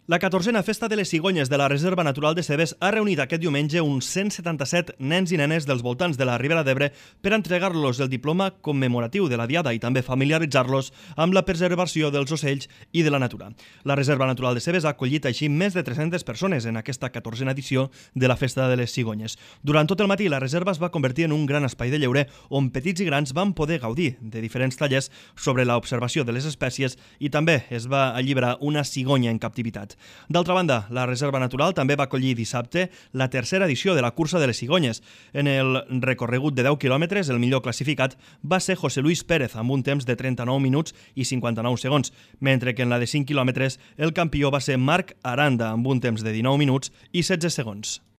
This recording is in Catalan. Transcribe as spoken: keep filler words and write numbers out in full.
La catorzena Festa de les Cigonyes de la Reserva Natural de Cebes ha reunit aquest diumenge uns cent setanta-set nens i nenes dels voltants de la Ribera d'Ebre per entregar-los el diploma commemoratiu de la Diada i també familiaritzar-los amb la preservació dels ocells i de la natura. La Reserva Natural de Cebes ha acollit així més de tres-centes persones en aquesta catorzena edició de la Festa de les Cigonyes. Durant tot el matí, la reserva es va convertir en un gran espai de lleure on petits i grans van poder gaudir de diferents tallers sobre l'observació de les espècies i també es va alliberar una cigonya en captivitat. D'altra banda, la Reserva Natural també va acollir dissabte la tercera edició de la cursa de les cigonyes. En el recorregut de deu quilòmetres, el millor classificat va ser José Luis Pérez, amb un temps de trenta-nou minuts i cinquanta-nou segons, mentre que en la de cinc quilòmetres el campió va ser Marc Aranda, amb un temps de dinou minuts i setze segons.